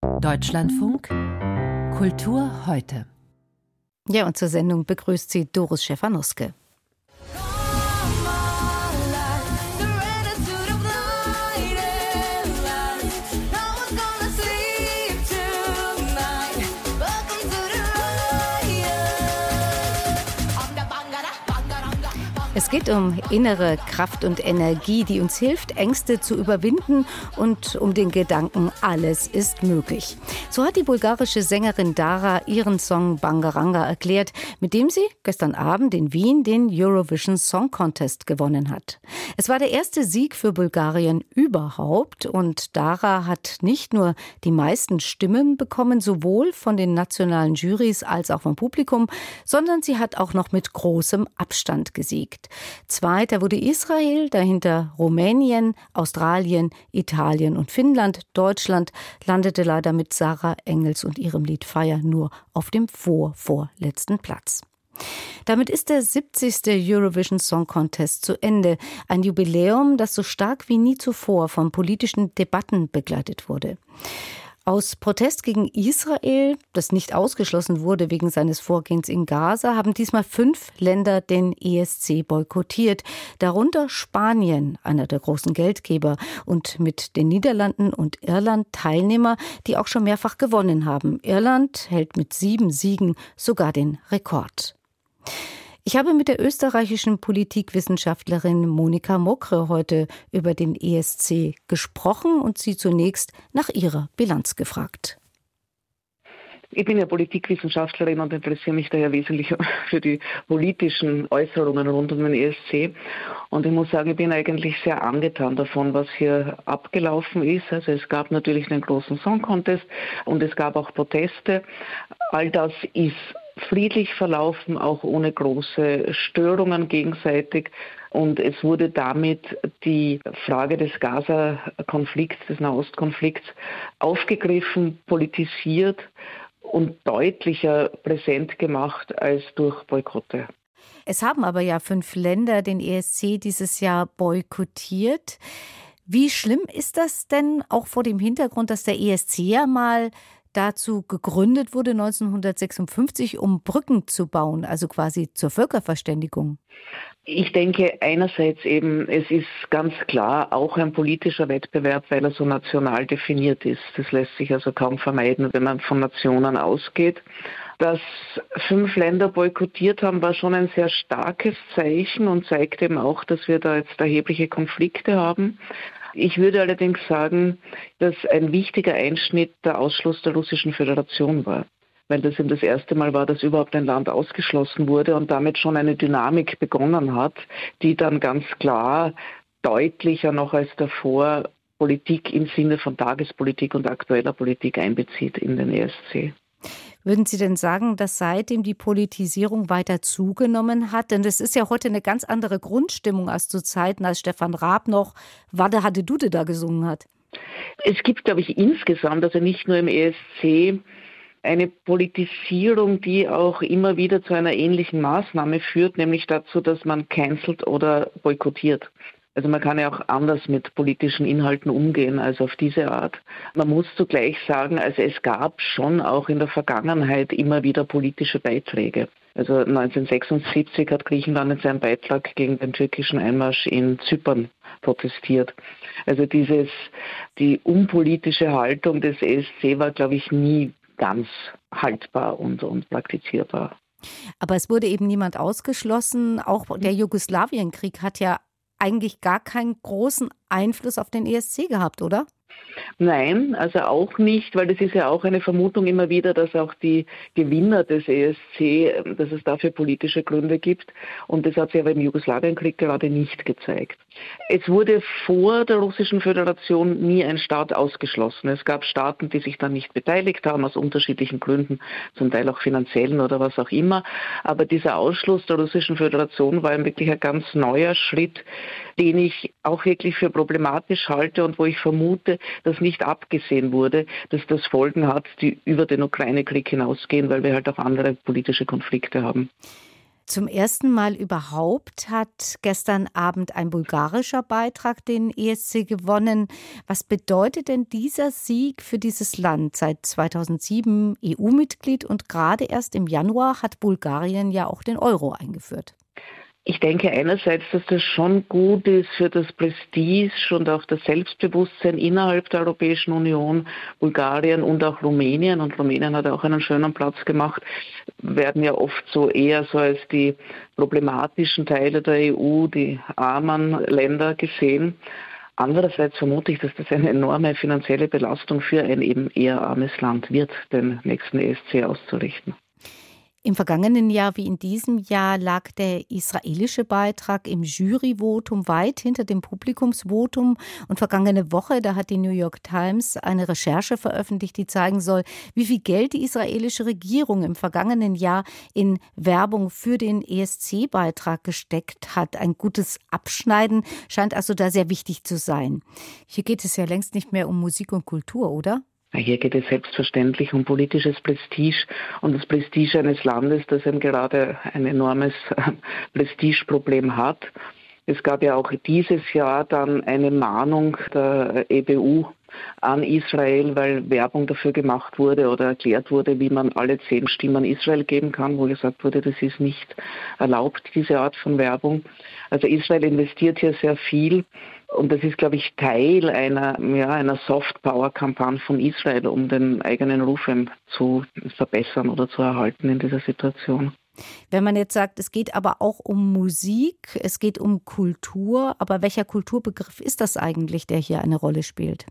Deutschlandfunk Kultur heute. Ja, und zur Sendung begrüßt sie Doris Stephanuske. Es geht um innere Kraft und Energie, die uns hilft, Ängste zu überwinden und um den Gedanken, alles ist möglich. So hat die bulgarische Sängerin Dara ihren Song Bangaranga erklärt, mit dem sie gestern Abend in Wien den Eurovision Song Contest gewonnen hat. Es war der erste Sieg für Bulgarien überhaupt und Dara hat nicht nur die meisten Stimmen bekommen, sowohl von den nationalen Jurys als auch vom Publikum, sondern sie hat auch noch mit großem Abstand gesiegt. Zweiter wurde Israel, dahinter Rumänien, Australien, Italien und Finnland. Deutschland landete leider mit Sarah Engels und ihrem Lied Fire nur auf dem vorletzten Platz. Damit ist der 70. Eurovision Song Contest zu Ende. Ein Jubiläum, das so stark wie nie zuvor von politischen Debatten begleitet wurde. Aus Protest gegen Israel, das nicht ausgeschlossen wurde wegen seines Vorgehens in Gaza, haben diesmal 5 Länder den ESC boykottiert. Darunter Spanien, einer der großen Geldgeber, und mit den Niederlanden und Irland Teilnehmer, die auch schon mehrfach gewonnen haben. Irland hält mit 7 Siegen sogar den Rekord. Ich habe mit der österreichischen Politikwissenschaftlerin Monika Mokre heute über den ESC gesprochen und sie zunächst nach ihrer Bilanz gefragt. Ich bin ja Politikwissenschaftlerin und interessiere mich daher wesentlich für die politischen Äußerungen rund um den ESC. Und ich muss sagen, ich bin eigentlich sehr angetan davon, was hier abgelaufen ist. Also es gab natürlich den großen Song Contest und es gab auch Proteste. All das ist friedlich verlaufen, auch ohne große Störungen gegenseitig. Und es wurde damit die Frage des Gaza-Konflikts, des Nahostkonflikts aufgegriffen, politisiert und deutlicher präsent gemacht als durch Boykotte. Es haben aber ja 5 Länder den ESC dieses Jahr boykottiert. Wie schlimm ist das denn auch vor dem Hintergrund, dass der ESC ja mal dazu gegründet wurde 1956, um Brücken zu bauen, also quasi zur Völkerverständigung? Ich denke einerseits eben, es ist ganz klar auch ein politischer Wettbewerb, weil er so national definiert ist. Das lässt sich also kaum vermeiden, wenn man von Nationen ausgeht. Dass 5 Länder boykottiert haben, war schon ein sehr starkes Zeichen und zeigt eben auch, dass wir da jetzt erhebliche Konflikte haben. Ich würde allerdings sagen, dass ein wichtiger Einschnitt der Ausschluss der Russischen Föderation war, weil das eben das erste Mal war, dass überhaupt ein Land ausgeschlossen wurde und damit schon eine Dynamik begonnen hat, die dann ganz klar deutlicher noch als davor Politik im Sinne von Tagespolitik und aktueller Politik einbezieht in den ESC. Würden Sie denn sagen, dass seitdem die Politisierung weiter zugenommen hat? Denn es ist ja heute eine ganz andere Grundstimmung als zu Zeiten, als Stefan Raab noch Wadde Hadde Dudde da gesungen hat. Es gibt, glaube ich, insgesamt, also nicht nur im ESC, eine Politisierung, die auch immer wieder zu einer ähnlichen Maßnahme führt, nämlich dazu, dass man cancelt oder boykottiert. Also man kann ja auch anders mit politischen Inhalten umgehen als auf diese Art. Man muss zugleich sagen, also es gab schon auch in der Vergangenheit immer wieder politische Beiträge. Also 1976 hat Griechenland in seinem Beitrag gegen den türkischen Einmarsch in Zypern protestiert. Also die unpolitische Haltung des ESC war, glaube ich, nie ganz haltbar und praktizierbar. Aber es wurde eben niemand ausgeschlossen. Auch der Jugoslawienkrieg hat ja eigentlich gar keinen großen Einfluss auf den ESC gehabt, oder? Nein, also auch nicht, weil das ist ja auch eine Vermutung immer wieder, dass auch die Gewinner des ESC, dass es dafür politische Gründe gibt. Und das hat sich aber im Jugoslawienkrieg gerade nicht gezeigt. Es wurde vor der Russischen Föderation nie ein Staat ausgeschlossen. Es gab Staaten, die sich dann nicht beteiligt haben, aus unterschiedlichen Gründen, zum Teil auch finanziellen oder was auch immer. Aber dieser Ausschluss der Russischen Föderation war wirklich ein ganz neuer Schritt, den ich auch wirklich für problematisch halte und wo ich vermute, dass nicht abgesehen wurde, dass das Folgen hat, die über den Ukraine-Krieg hinausgehen, weil wir halt auch andere politische Konflikte haben. Zum ersten Mal überhaupt hat gestern Abend ein bulgarischer Beitrag den ESC gewonnen. Was bedeutet denn dieser Sieg für dieses Land? Seit 2007 EU-Mitglied und gerade erst im Januar hat Bulgarien ja auch den Euro eingeführt. Ich denke einerseits, dass das schon gut ist für das Prestige und auch das Selbstbewusstsein innerhalb der Europäischen Union. Bulgarien und auch Rumänien, und Rumänien hat auch einen schönen Platz gemacht, werden ja oft so eher so als die problematischen Teile der EU, die armen Länder gesehen. Andererseits vermute ich, dass das eine enorme finanzielle Belastung für ein eben eher armes Land wird, den nächsten ESC auszurichten. Im vergangenen Jahr wie in diesem Jahr lag der israelische Beitrag im Juryvotum weit hinter dem Publikumsvotum. Und vergangene Woche, da hat die New York Times eine Recherche veröffentlicht, die zeigen soll, wie viel Geld die israelische Regierung im vergangenen Jahr in Werbung für den ESC-Beitrag gesteckt hat. Ein gutes Abschneiden scheint also da sehr wichtig zu sein. Hier geht es ja längst nicht mehr um Musik und Kultur, oder? Hier geht es selbstverständlich um politisches Prestige und das Prestige eines Landes, das eben gerade ein enormes Prestigeproblem hat. Es gab ja auch dieses Jahr dann eine Mahnung der EBU an Israel, weil Werbung dafür gemacht wurde oder erklärt wurde, wie man alle 10 Stimmen Israel geben kann, wo gesagt wurde, das ist nicht erlaubt, diese Art von Werbung. Also Israel investiert hier sehr viel. Und das ist, glaube ich, Teil einer Soft-Power-Kampagne von Israel, um den eigenen Ruf zu verbessern oder zu erhalten in dieser Situation. Wenn man jetzt sagt, es geht aber auch um Musik, es geht um Kultur, aber welcher Kulturbegriff ist das eigentlich, der hier eine Rolle spielt?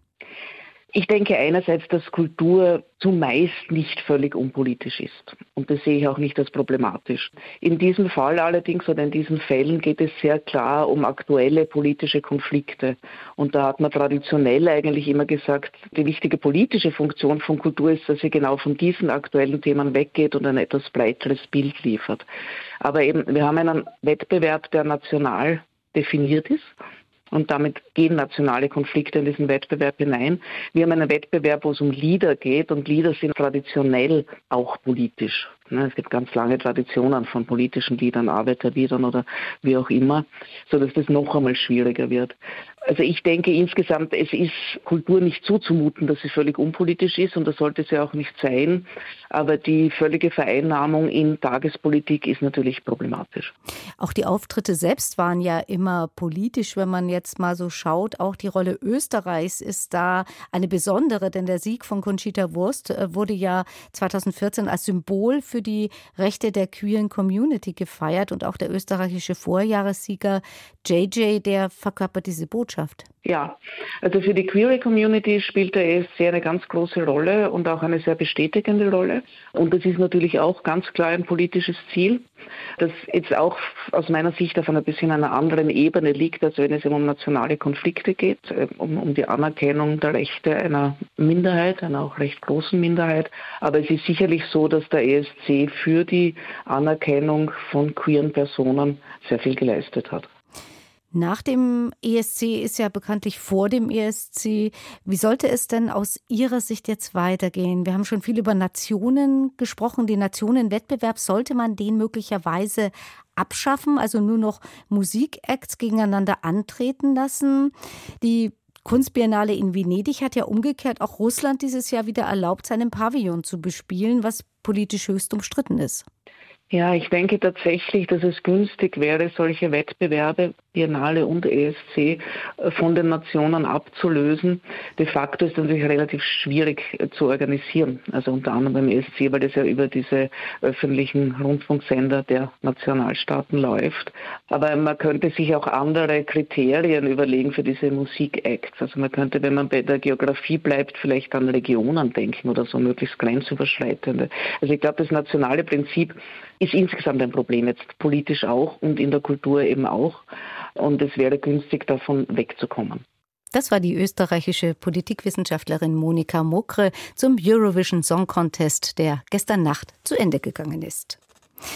Ich denke einerseits, dass Kultur zumeist nicht völlig unpolitisch ist. Und das sehe ich auch nicht als problematisch. In diesem Fall allerdings oder in diesen Fällen geht es sehr klar um aktuelle politische Konflikte. Und da hat man traditionell eigentlich immer gesagt, die wichtige politische Funktion von Kultur ist, dass sie genau von diesen aktuellen Themen weggeht und ein etwas breiteres Bild liefert. Aber eben, wir haben einen Wettbewerb, der national definiert ist. Und damit gehen nationale Konflikte in diesen Wettbewerb hinein. Wir haben einen Wettbewerb, wo es um Lieder geht, und Lieder sind traditionell auch politisch. Es gibt ganz lange Traditionen von politischen Liedern, Arbeiterliedern oder wie auch immer, sodass das noch einmal schwieriger wird. Also ich denke insgesamt, es ist Kultur nicht zuzumuten, dass sie völlig unpolitisch ist, und das sollte sie auch nicht sein. Aber die völlige Vereinnahmung in Tagespolitik ist natürlich problematisch. Auch die Auftritte selbst waren ja immer politisch, wenn man jetzt mal so schaut. Auch die Rolle Österreichs ist da eine besondere, denn der Sieg von Conchita Wurst wurde ja 2014 als Symbol für die Rechte der queeren Community gefeiert, und auch der österreichische Vorjahressieger JJ, der verkörpert diese Botschaft. Ja, also für die queere Community spielt der ESC eine ganz große Rolle und auch eine sehr bestätigende Rolle. Und das ist natürlich auch ganz klar ein politisches Ziel, das jetzt auch aus meiner Sicht auf ein bisschen einer anderen Ebene liegt, als wenn es um nationale Konflikte geht, um die Anerkennung der Rechte einer Minderheit, einer auch recht großen Minderheit. Aber es ist sicherlich so, dass der ESC für die Anerkennung von queeren Personen sehr viel geleistet hat. Nach dem ESC ist ja bekanntlich vor dem ESC. Wie sollte es denn aus Ihrer Sicht jetzt weitergehen? Wir haben schon viel über Nationen gesprochen. Den Nationenwettbewerb, sollte man den möglicherweise abschaffen, also nur noch Musikacts gegeneinander antreten lassen? Die Kunstbiennale in Venedig hat ja umgekehrt auch Russland dieses Jahr wieder erlaubt, seinen Pavillon zu bespielen, was politisch höchst umstritten ist. Ja, ich denke tatsächlich, dass es günstig wäre, solche Wettbewerbe, Biennale und ESC, von den Nationen abzulösen. De facto ist es natürlich relativ schwierig zu organisieren, also unter anderem beim ESC, weil das ja über diese öffentlichen Rundfunksender der Nationalstaaten läuft. Aber man könnte sich auch andere Kriterien überlegen für diese Musikacts. Also man könnte, wenn man bei der Geografie bleibt, vielleicht an Regionen denken oder so, möglichst grenzüberschreitende. Also ich glaube, das nationale Prinzip ist insgesamt ein Problem, jetzt politisch auch und in der Kultur eben auch. Und es wäre günstig, davon wegzukommen. Das war die österreichische Politikwissenschaftlerin Monika Mokre zum Eurovision Song Contest, der gestern Nacht zu Ende gegangen ist.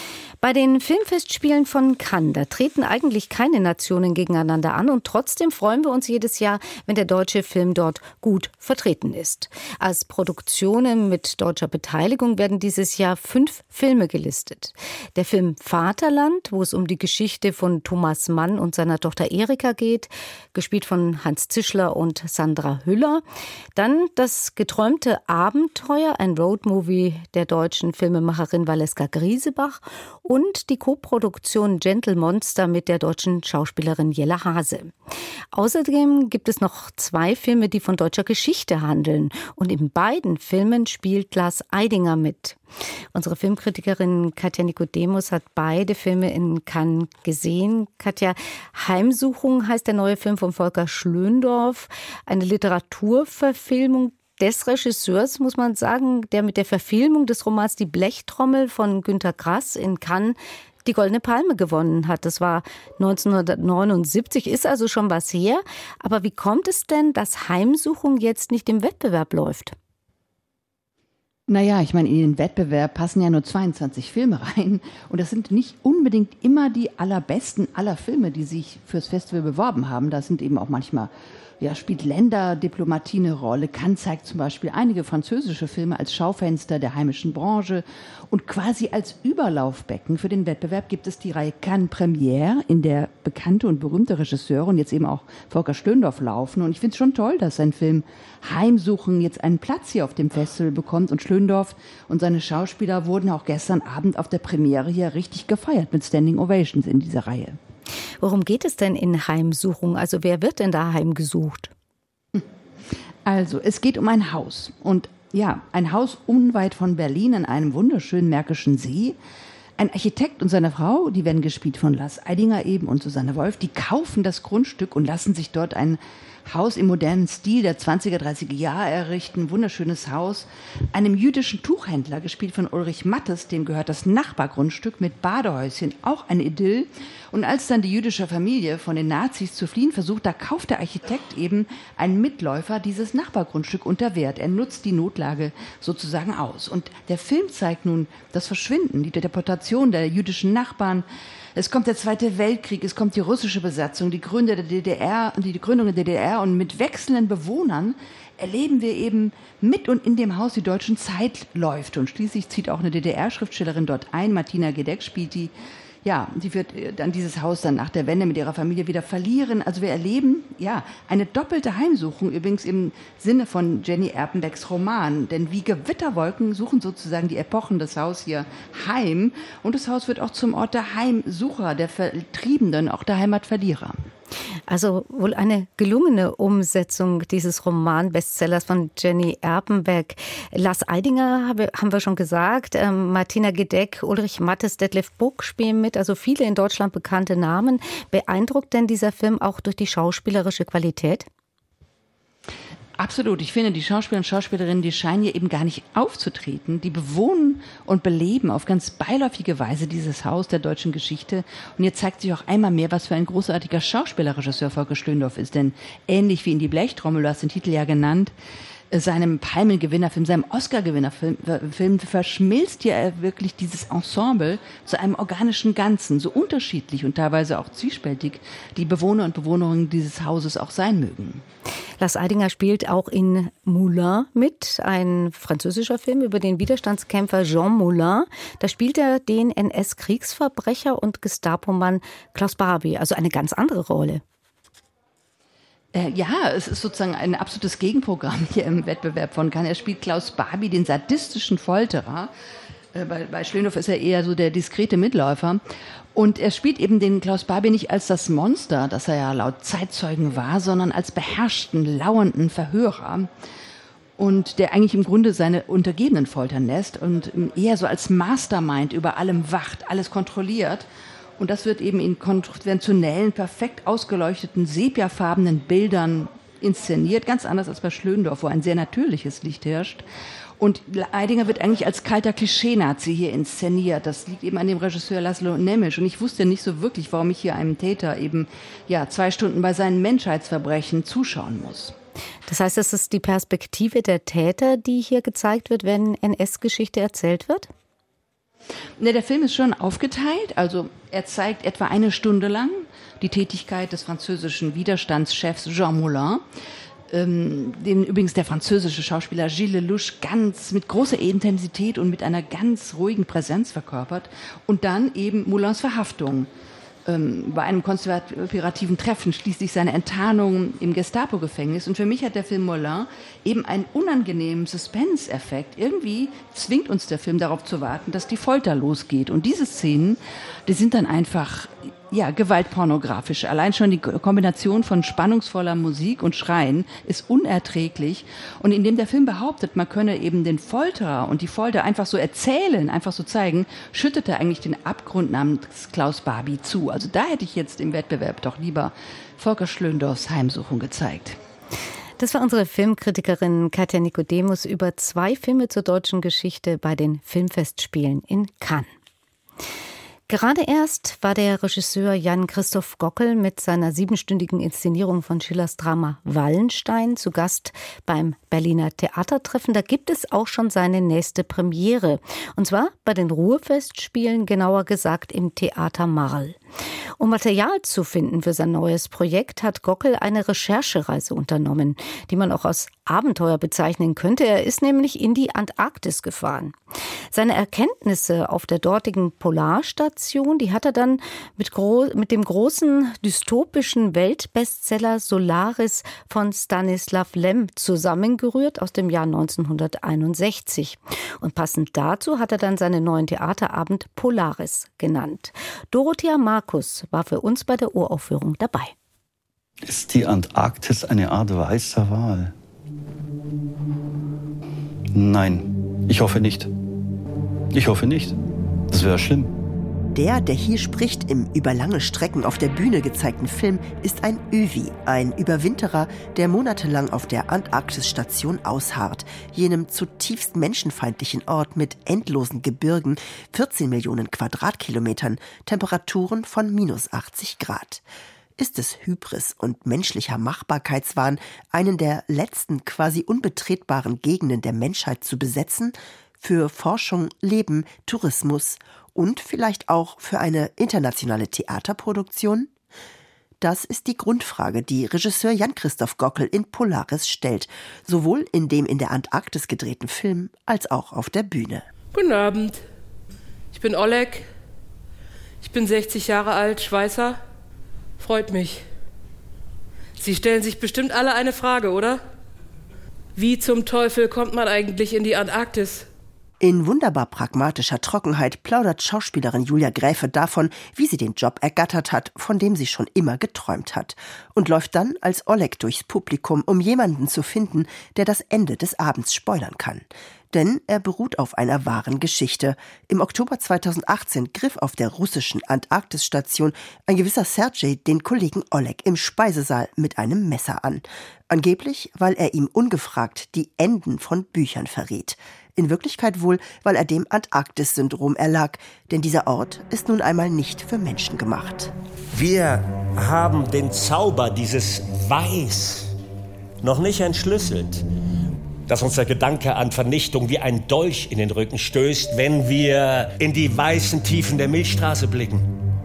Bei den Filmfestspielen von Cannes, da treten eigentlich keine Nationen gegeneinander an und trotzdem freuen wir uns jedes Jahr, wenn der deutsche Film dort gut vertreten ist. Als Produktionen mit deutscher Beteiligung werden dieses Jahr 5 Filme gelistet. Der Film Vaterland, wo es um die Geschichte von Thomas Mann und seiner Tochter Erika geht, gespielt von Hans Zischler und Sandra Hüller. Dann Das geträumte Abenteuer, ein Roadmovie der deutschen Filmemacherin Valeska Griesebach und die Koproduktion Gentle Monster mit der deutschen Schauspielerin Jella Hase. Außerdem gibt es noch 2 Filme, die von deutscher Geschichte handeln. Und in beiden Filmen spielt Lars Eidinger mit. Unsere Filmkritikerin Katja Nicodemus hat beide Filme in Cannes gesehen. Katja, Heimsuchung heißt der neue Film von Volker Schlöndorff, eine Literaturverfilmung des Regisseurs, muss man sagen, der mit der Verfilmung des Romans Die Blechtrommel von Günter Grass in Cannes die Goldene Palme gewonnen hat. Das war 1979, ist also schon was her. Aber wie kommt es denn, dass Heimsuchung jetzt nicht im Wettbewerb läuft? Naja, ich meine, in den Wettbewerb passen ja nur 22 Filme rein. Und das sind nicht unbedingt immer die allerbesten aller Filme, die sich fürs Festival beworben haben. Da sind eben auch manchmal, spielt Länderdiplomatie eine Rolle. Cannes zeigt zum Beispiel einige französische Filme als Schaufenster der heimischen Branche. Und quasi als Überlaufbecken für den Wettbewerb gibt es die Reihe Cannes Premiere, in der bekannte und berühmte Regisseure und jetzt eben auch Volker Schlöndorff laufen. Und ich finde es schon toll, dass sein Film Heimsuchen jetzt einen Platz hier auf dem Festival bekommt. Und Schlöndorff und seine Schauspieler wurden auch gestern Abend auf der Premiere hier richtig gefeiert mit Standing Ovations in dieser Reihe. Worum geht es denn in Heimsuchung? Also wer wird denn da heimgesucht? Also es geht um ein Haus und ein Haus unweit von Berlin an einem wunderschönen Märkischen See. Ein Architekt und seine Frau, die werden gespielt von Lars Eidinger eben und Susanne Wolf, die kaufen das Grundstück und lassen sich dort ein Haus im modernen Stil der 20er, 30er Jahre errichten. Wunderschönes Haus. Einem jüdischen Tuchhändler, gespielt von Ulrich Mattes, dem gehört das Nachbargrundstück mit Badehäuschen, auch ein Idyll. Und als dann die jüdische Familie von den Nazis zu fliehen versucht, da kauft der Architekt eben einen Mitläufer dieses Nachbargrundstück unter Wert. Er nutzt die Notlage sozusagen aus. Und der Film zeigt nun das Verschwinden, die Deportation der jüdischen Nachbarn. Es kommt der Zweite Weltkrieg, es kommt die russische Besatzung, die Gründung der DDR und mit wechselnden Bewohnern erleben wir eben mit und in dem Haus die deutschen Zeitläufe. Und schließlich zieht auch eine DDR-Schriftstellerin dort ein, Martina Gedeck spielt die. Ja, die wird dann dieses Haus dann nach der Wende mit ihrer Familie wieder verlieren. Also wir erleben, eine doppelte Heimsuchung, übrigens im Sinne von Jenny Erpenbecks Roman. Denn wie Gewitterwolken suchen sozusagen die Epochen das Haus hier heim. Und das Haus wird auch zum Ort der Heimsucher, der Vertriebenen, auch der Heimatverlierer. Also wohl eine gelungene Umsetzung dieses Roman-Bestsellers von Jenny Erpenbeck. Lars Eidinger haben wir schon gesagt, Martina Gedeck, Ulrich Mattes, Detlef Buck spielen mit, also viele in Deutschland bekannte Namen. Beeindruckt denn dieser Film auch durch die schauspielerische Qualität? Absolut. Ich finde, die Schauspieler und Schauspielerinnen, die scheinen hier eben gar nicht aufzutreten. Die bewohnen und beleben auf ganz beiläufige Weise dieses Haus der deutschen Geschichte. Und hier zeigt sich auch einmal mehr, was für ein großartiger Schauspielerregisseur Volker Schlöndorff ist. Denn ähnlich wie in Die Blechtrommel, du hast den Titel ja genannt, seinem Palmengewinnerfilm, seinem Oscar-Gewinnerfilm verschmilzt hier wirklich dieses Ensemble zu einem organischen Ganzen, so unterschiedlich und teilweise auch zwiespältig die Bewohner und Bewohnerinnen dieses Hauses auch sein mögen. Lars Eidinger spielt auch in Moulin mit, ein französischer Film über den Widerstandskämpfer Jean Moulin. Da spielt er den NS-Kriegsverbrecher und Gestapo-Mann Klaus Barbie, also eine ganz andere Rolle. Es ist sozusagen ein absolutes Gegenprogramm hier im Wettbewerb von Cannes. Er spielt Klaus Barbie, den sadistischen Folterer. Bei Schlöndorff ist er eher so der diskrete Mitläufer. Und er spielt eben den Klaus Barbie nicht als das Monster, das er ja laut Zeitzeugen war, sondern als beherrschten, lauernden Verhörer. Und der eigentlich im Grunde seine Untergebenen foltern lässt und eher so als Mastermind über allem wacht, alles kontrolliert. Und das wird eben in konventionellen, perfekt ausgeleuchteten, sepiafarbenen Bildern inszeniert. Ganz anders als bei Schlöndorff, wo ein sehr natürliches Licht herrscht. Und Eidinger wird eigentlich als kalter Klischee-Nazi hier inszeniert. Das liegt eben an dem Regisseur Laszlo Nemes. Und ich wusste nicht so wirklich, warum ich hier einem Täter eben 2 Stunden bei seinen Menschheitsverbrechen zuschauen muss. Das heißt, es ist die Perspektive der Täter, die hier gezeigt wird, wenn NS-Geschichte erzählt wird? Der Film ist schon aufgeteilt. Also er zeigt etwa 1 Stunde lang die Tätigkeit des französischen Widerstandschefs Jean Moulin, den übrigens der französische Schauspieler Gilles Lelouch ganz mit großer Intensität und mit einer ganz ruhigen Präsenz verkörpert. Und dann eben Moulins Verhaftung. Bei einem konspirativen Treffen, schließlich seine Enttarnung im Gestapo-Gefängnis. Und für mich hat der Film Moulin eben einen unangenehmen Suspense-Effekt. Irgendwie zwingt uns der Film darauf zu warten, dass die Folter losgeht. Und diese Szenen, die sind dann einfach, gewaltpornografisch. Allein schon die Kombination von spannungsvoller Musik und Schreien ist unerträglich. Und indem der Film behauptet, man könne eben den Folterer und die Folter einfach so erzählen, einfach so zeigen, schüttet er eigentlich den Abgrund namens Klaus Barbie zu. Also da hätte ich jetzt im Wettbewerb doch lieber Volker Schlöndorffs Heimsuchung gezeigt. Das war unsere Filmkritikerin Katja Nikodemus über 2 Filme zur deutschen Geschichte bei den Filmfestspielen in Cannes. Gerade erst war der Regisseur Jan-Christoph Gockel mit seiner 7-stündigen Inszenierung von Schillers Drama Wallenstein zu Gast beim Berliner Theatertreffen. Da gibt es auch schon seine nächste Premiere. Und zwar bei den Ruhrfestspielen, genauer gesagt im Theater Marl. Um Material zu finden für sein neues Projekt, hat Gockel eine Recherchereise unternommen, die man auch als Abenteuer bezeichnen könnte. Er ist nämlich in die Antarktis gefahren. Seine Erkenntnisse auf der dortigen Polarstation, die hat er dann mit dem großen dystopischen Weltbestseller Solaris von Stanislav Lem zusammengerührt aus dem Jahr 1961. Und passend dazu hat er dann seinen neuen Theaterabend Polaris genannt. Dorothea Markus war für uns bei der Uraufführung dabei. Ist die Antarktis eine Art weißer Wal? Nein, ich hoffe nicht. Ich hoffe nicht. Das wäre schlimm. Der hier spricht, im über lange Strecken auf der Bühne gezeigten Film, ist ein Övi, ein Überwinterer, der monatelang auf der Antarktisstation ausharrt, jenem zutiefst menschenfeindlichen Ort mit endlosen Gebirgen, 14 Millionen Quadratkilometern, Temperaturen von -80 Grad. Ist es Hybris und menschlicher Machbarkeitswahn, einen der letzten quasi unbetretbaren Gegenden der Menschheit zu besetzen? Für Forschung, Leben, Tourismus und vielleicht auch für eine internationale Theaterproduktion? Das ist die Grundfrage, die Regisseur Jan-Christoph Gockel in Polaris stellt, sowohl in dem in der Antarktis gedrehten Film als auch auf der Bühne. Guten Abend, ich bin Oleg, ich bin 60 Jahre alt, Schweißer. Freut mich. Sie stellen sich bestimmt alle eine Frage, oder? Wie zum Teufel kommt man eigentlich in die Antarktis? In wunderbar pragmatischer Trockenheit plaudert Schauspielerin Julia Gräfe davon, wie sie den Job ergattert hat, von dem sie schon immer geträumt hat. Und läuft dann als Oleg durchs Publikum, um jemanden zu finden, der das Ende des Abends spoilern kann. Denn er beruht auf einer wahren Geschichte. Im Oktober 2018 griff auf der russischen Antarktisstation ein gewisser Sergej den Kollegen Oleg im Speisesaal mit einem Messer an. Angeblich, weil er ihm ungefragt die Enden von Büchern verriet. In Wirklichkeit wohl, weil er dem Antarktis-Syndrom erlag. Denn dieser Ort ist nun einmal nicht für Menschen gemacht. Wir haben den Zauber dieses Weiß noch nicht entschlüsselt, dass uns der Gedanke an Vernichtung wie ein Dolch in den Rücken stößt, wenn wir in die weißen Tiefen der Milchstraße blicken.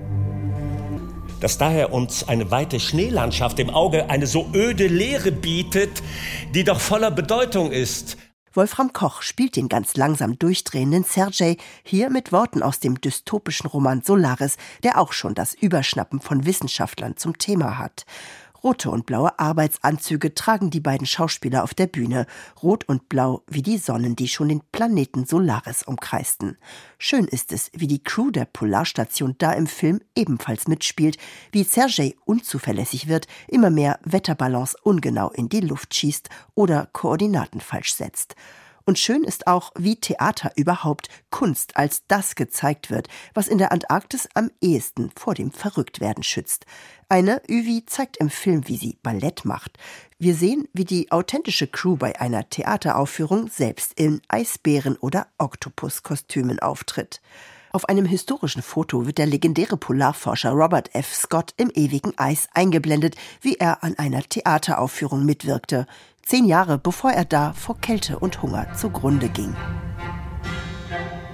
Dass daher uns eine weite Schneelandschaft im Auge eine so öde Leere bietet, die doch voller Bedeutung ist. Wolfram Koch spielt den ganz langsam durchdrehenden Sergej, hier mit Worten aus dem dystopischen Roman Solaris, der auch schon das Überschnappen von Wissenschaftlern zum Thema hat. Rote und blaue Arbeitsanzüge tragen die beiden Schauspieler auf der Bühne. Rot und blau wie die Sonnen, die schon den Planeten Solaris umkreisten. Schön ist es, wie die Crew der Polarstation da im Film ebenfalls mitspielt, wie Sergej unzuverlässig wird, immer mehr Wetterbalance ungenau in die Luft schießt oder Koordinaten falsch setzt. Und schön ist auch, wie Theater überhaupt, Kunst als das gezeigt wird, was in der Antarktis am ehesten vor dem Verrücktwerden schützt. Eine Övi zeigt im Film, wie sie Ballett macht. Wir sehen, wie die authentische Crew bei einer Theateraufführung selbst in Eisbären- oder Oktopuskostümen auftritt. Auf einem historischen Foto wird der legendäre Polarforscher Robert F. Scott im ewigen Eis eingeblendet, wie er an einer Theateraufführung mitwirkte. 10 Jahre bevor er da vor Kälte und Hunger zugrunde ging.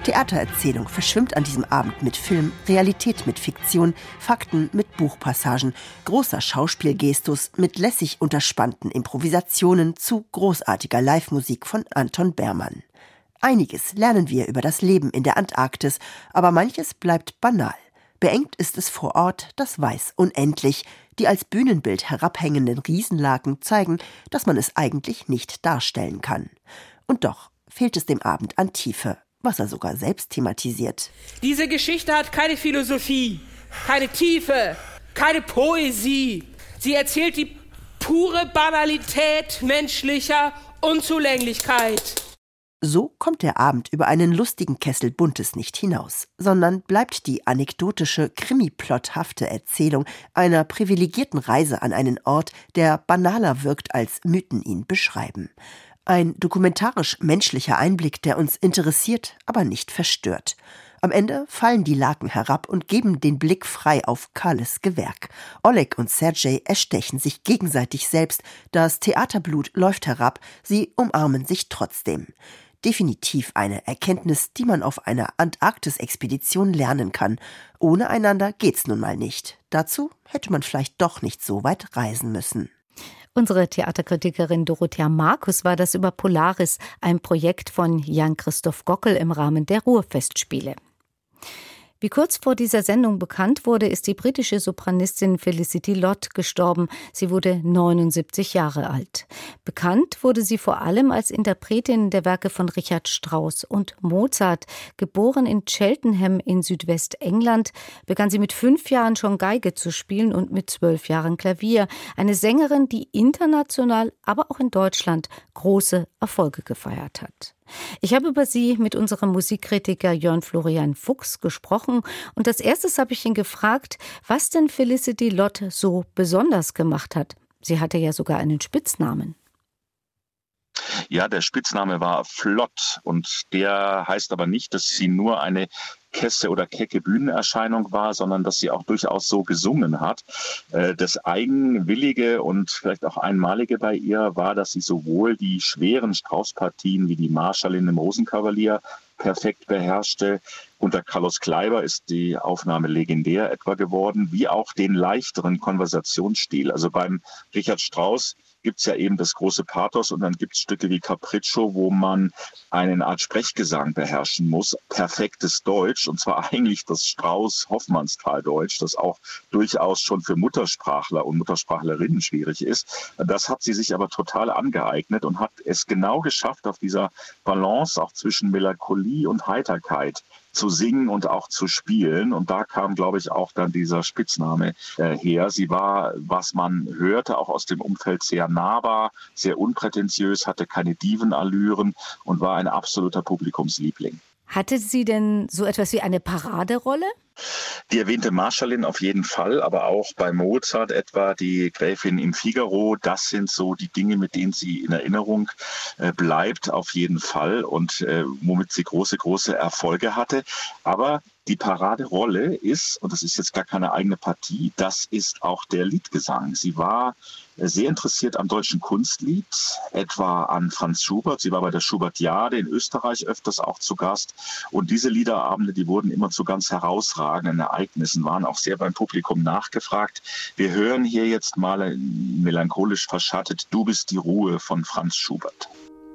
Theatererzählung verschwimmt an diesem Abend mit Film, Realität mit Fiktion, Fakten mit Buchpassagen, großer Schauspielgestus mit lässig unterspannten Improvisationen zu großartiger Live-Musik von Anton Bermann. Einiges lernen wir über das Leben in der Antarktis, aber manches bleibt banal. Beengt ist es vor Ort, das Weiß unendlich. Die als Bühnenbild herabhängenden Riesenlaken zeigen, dass man es eigentlich nicht darstellen kann. Und doch fehlt es dem Abend an Tiefe, was er sogar selbst thematisiert. Diese Geschichte hat keine Philosophie, keine Tiefe, keine Poesie. Sie erzählt die pure Banalität menschlicher Unzulänglichkeit. So kommt der Abend über einen lustigen Kessel Buntes nicht hinaus, sondern bleibt die anekdotische, krimiplotthafte Erzählung einer privilegierten Reise an einen Ort, der banaler wirkt, als Mythen ihn beschreiben. Ein dokumentarisch-menschlicher Einblick, der uns interessiert, aber nicht verstört. Am Ende fallen die Laken herab und geben den Blick frei auf Kahles Gewerk. Oleg und Sergej erstechen sich gegenseitig selbst, das Theaterblut läuft herab, sie umarmen sich trotzdem. Definitiv eine Erkenntnis, die man auf einer Antarktis-Expedition lernen kann. Ohne einander geht's nun mal nicht. Dazu hätte man vielleicht doch nicht so weit reisen müssen. Unsere Theaterkritikerin Dorothea Markus war das über Polaris, ein Projekt von Jan-Christoph Gockel im Rahmen der Ruhrfestspiele. Wie kurz vor dieser Sendung bekannt wurde, ist die britische Sopranistin Felicity Lott gestorben. Sie wurde 79 Jahre alt. Bekannt wurde sie vor allem als Interpretin der Werke von Richard Strauss und Mozart. Geboren in Cheltenham in Südwestengland, begann sie mit 5 Jahren schon Geige zu spielen und mit 12 Jahren Klavier. Eine Sängerin, die international, aber auch in Deutschland große Erfolge gefeiert hat. Ich habe über sie mit unserem Musikkritiker Jörn Florian Fuchs gesprochen und als erstes habe ich ihn gefragt, was denn Felicity Lott so besonders gemacht hat. Sie hatte ja sogar einen Spitznamen. Ja, der Spitzname war Flott und der heißt aber nicht, dass sie nur eine kesse oder kecke Bühnenerscheinung war, sondern dass sie auch durchaus so gesungen hat. Das Eigenwillige und vielleicht auch Einmalige bei ihr war, dass sie sowohl die schweren Strauss-Partien wie die Marschallin im Rosenkavalier perfekt beherrschte. Unter Carlos Kleiber ist die Aufnahme legendär etwa geworden, wie auch den leichteren Konversationsstil. Also beim Richard Strauss gibt es ja eben das große Pathos und dann gibt es Stücke wie Capriccio, wo man eine Art Sprechgesang beherrschen muss. Perfektes Deutsch, und zwar eigentlich das Strauss-Hoffmannsthal-Deutsch, das auch durchaus schon für Muttersprachler und Muttersprachlerinnen schwierig ist. Das hat sie sich aber total angeeignet und hat es genau geschafft, auf dieser Balance auch zwischen Melancholie und Heiterkeit zu singen und auch zu spielen. Und da kam, glaube ich, auch dann dieser Spitzname her. Sie war, was man hörte, auch aus dem Umfeld sehr nahbar, sehr unprätentiös, hatte keine Divenallüren und war ein absoluter Publikumsliebling. Hatte sie denn so etwas wie eine Paraderolle? Die erwähnte Marschallin auf jeden Fall, aber auch bei Mozart etwa die Gräfin im Figaro. Das sind so die Dinge, mit denen sie in Erinnerung bleibt, auf jeden Fall und womit sie große Erfolge hatte. Aber die Paraderolle ist, und das ist jetzt gar keine eigene Partie, das ist auch der Liedgesang. Sie war sehr interessiert am deutschen Kunstlied, etwa an Franz Schubert. Sie war bei der Schubertiade in Österreich öfters auch zu Gast. Und diese Liederabende, die wurden immer zu ganz herausragenden Ereignissen, waren auch sehr beim Publikum nachgefragt. Wir hören hier jetzt mal melancholisch verschattet "Du bist die Ruhe" von Franz Schubert.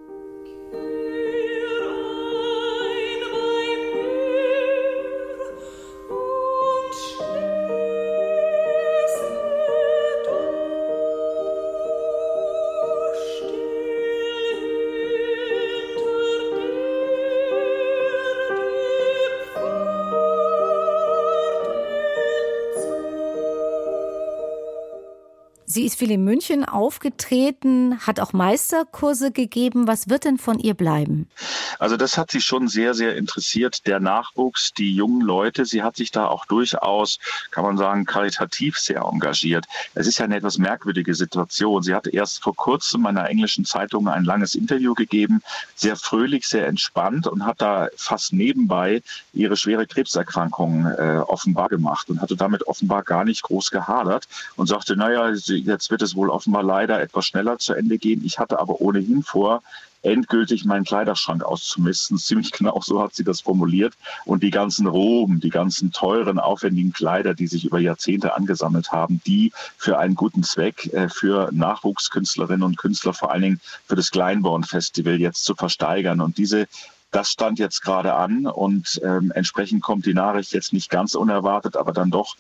Sie ist viel in München aufgetreten, hat auch Meisterkurse gegeben. Was wird denn von ihr bleiben? Also das hat sie schon sehr, sehr interessiert, der Nachwuchs, die jungen Leute. Sie hat sich da auch durchaus, kann man sagen, karitativ sehr engagiert. Es ist ja eine etwas merkwürdige Situation. Sie hatte erst vor kurzem einer englischen Zeitung ein langes Interview gegeben, sehr fröhlich, sehr entspannt und hat da fast nebenbei ihre schwere Krebserkrankung offenbar gemacht und hatte damit offenbar gar nicht groß gehadert und sagte, naja, jetzt wird es wohl offenbar leider etwas schneller zu Ende gehen. Ich hatte aber ohnehin vor, endgültig meinen Kleiderschrank auszumisten. Ziemlich genau so hat sie das formuliert. Und die ganzen Roben, die ganzen teuren, aufwendigen Kleider, die sich über Jahrzehnte angesammelt haben, die für einen guten Zweck, für Nachwuchskünstlerinnen und Künstler, vor allen Dingen für das Glyndebourne-Festival jetzt zu versteigern. Und das stand jetzt gerade an und entsprechend kommt die Nachricht jetzt nicht ganz unerwartet, aber dann doch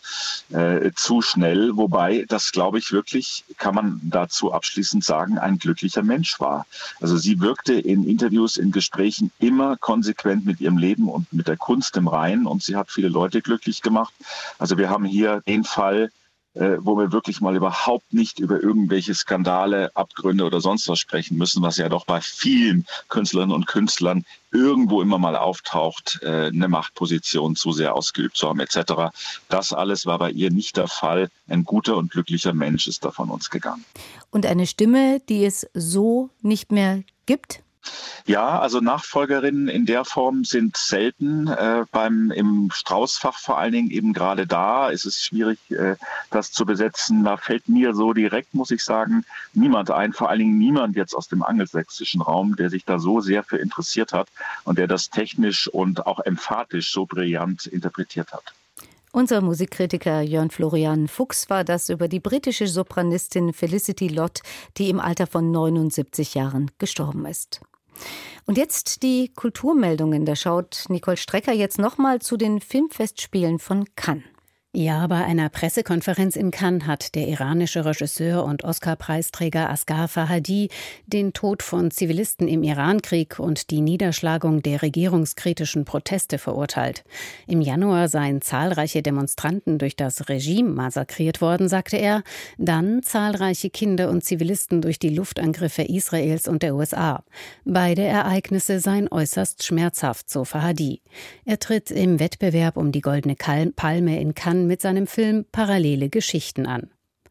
zu schnell. Wobei das, glaube ich, wirklich, kann man dazu abschließend sagen, ein glücklicher Mensch war. Also sie wirkte in Interviews, in Gesprächen immer konsequent mit ihrem Leben und mit der Kunst im Reinen und sie hat viele Leute glücklich gemacht. Also wir haben hier den Fall, wo wir wirklich mal überhaupt nicht über irgendwelche Skandale, Abgründe oder sonst was sprechen müssen, was ja doch bei vielen Künstlerinnen und Künstlern irgendwo immer mal auftaucht, eine Machtposition zu sehr ausgeübt zu haben etc. Das alles war bei ihr nicht der Fall. Ein guter und glücklicher Mensch ist da von uns gegangen. Und eine Stimme, die es so nicht mehr gibt? Ja, also Nachfolgerinnen in der Form sind selten. Im Strauß-Fach vor allen Dingen eben gerade da ist es schwierig, das zu besetzen. Da fällt mir so direkt, muss ich sagen, niemand ein. Vor allen Dingen niemand jetzt aus dem angelsächsischen Raum, der sich da so sehr für interessiert hat und der das technisch und auch emphatisch so brillant interpretiert hat. Unser Musikkritiker Jörn Florian Fuchs war das über die britische Sopranistin Felicity Lott, die im Alter von 79 Jahren gestorben ist. Und jetzt die Kulturmeldungen. Da schaut Nicole Strecker jetzt nochmal zu den Filmfestspielen von Cannes. Ja, bei einer Pressekonferenz in Cannes hat der iranische Regisseur und Oscar-Preisträger Asghar Farhadi den Tod von Zivilisten im Irankrieg und die Niederschlagung der regierungskritischen Proteste verurteilt. Im Januar seien zahlreiche Demonstranten durch das Regime massakriert worden, sagte er, dann zahlreiche Kinder und Zivilisten durch die Luftangriffe Israels und der USA. Beide Ereignisse seien äußerst schmerzhaft, so Farhadi. Er tritt im Wettbewerb um die Goldene Palme in Cannes mit seinem Film Parallele Geschichten an.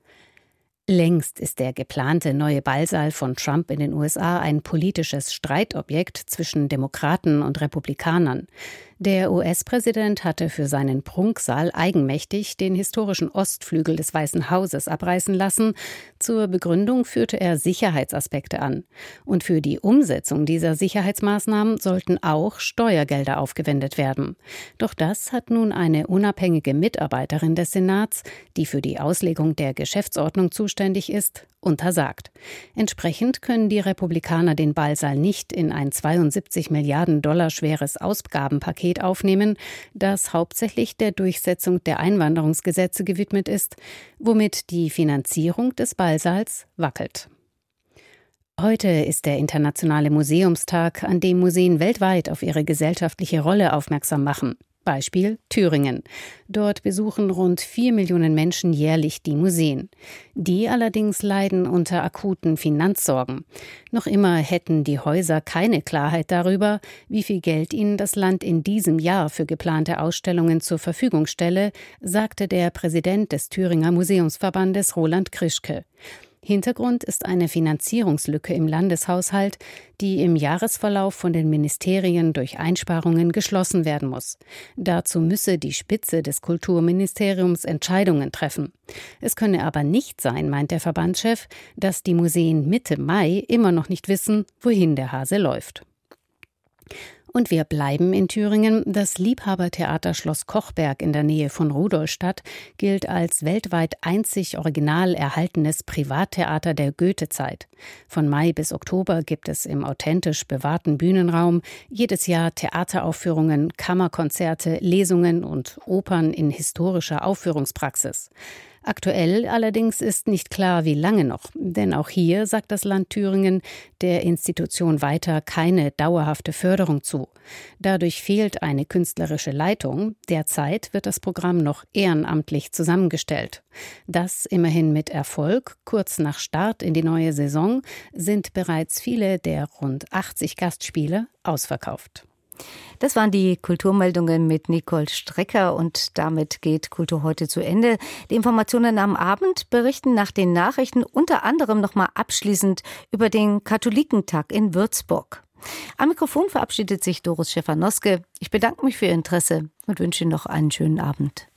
Längst ist der geplante neue Ballsaal von Trump in den USA ein politisches Streitobjekt zwischen Demokraten und Republikanern. Der US-Präsident hatte für seinen Prunksaal eigenmächtig den historischen Ostflügel des Weißen Hauses abreißen lassen. Zur Begründung führte er Sicherheitsaspekte an. Und für die Umsetzung dieser Sicherheitsmaßnahmen sollten auch Steuergelder aufgewendet werden. Doch das hat nun eine unabhängige Mitarbeiterin des Senats, die für die Auslegung der Geschäftsordnung zuständig ist, untersagt. Entsprechend können die Republikaner den Ballsaal nicht in ein 72 Milliarden Dollar schweres Ausgabenpaket aufnehmen, das hauptsächlich der Durchsetzung der Einwanderungsgesetze gewidmet ist, womit die Finanzierung des Ballsaals wackelt. Heute ist der Internationale Museumstag, an dem Museen weltweit auf ihre gesellschaftliche Rolle aufmerksam machen. Beispiel Thüringen. Dort besuchen rund 4 Millionen Menschen jährlich die Museen. Die allerdings leiden unter akuten Finanzsorgen. Noch immer hätten die Häuser keine Klarheit darüber, wie viel Geld ihnen das Land in diesem Jahr für geplante Ausstellungen zur Verfügung stelle, sagte der Präsident des Thüringer Museumsverbandes Roland Krischke. Hintergrund ist eine Finanzierungslücke im Landeshaushalt, die im Jahresverlauf von den Ministerien durch Einsparungen geschlossen werden muss. Dazu müsse die Spitze des Kulturministeriums Entscheidungen treffen. Es könne aber nicht sein, meint der Verbandschef, dass die Museen Mitte Mai immer noch nicht wissen, wohin der Hase läuft. Und wir bleiben in Thüringen. Das Liebhabertheater Schloss Kochberg in der Nähe von Rudolstadt gilt als weltweit einzig original erhaltenes Privattheater der Goethezeit. Von Mai bis Oktober gibt es im authentisch bewahrten Bühnenraum jedes Jahr Theateraufführungen, Kammerkonzerte, Lesungen und Opern in historischer Aufführungspraxis. Aktuell allerdings ist nicht klar, wie lange noch, denn auch hier sagt das Land Thüringen der Institution weiter keine dauerhafte Förderung zu. Dadurch fehlt eine künstlerische Leitung. Derzeit wird das Programm noch ehrenamtlich zusammengestellt. Das immerhin mit Erfolg. Kurz nach Start in die neue Saison sind bereits viele der rund 80 Gastspiele ausverkauft. Das waren die Kulturmeldungen mit Nicole Strecker und damit geht Kultur heute zu Ende. Die Informationen am Abend berichten nach den Nachrichten unter anderem nochmal abschließend über den Katholikentag in Würzburg. Am Mikrofon verabschiedet sich Doris Schäfer-Noske. Ich bedanke mich für Ihr Interesse und wünsche Ihnen noch einen schönen Abend.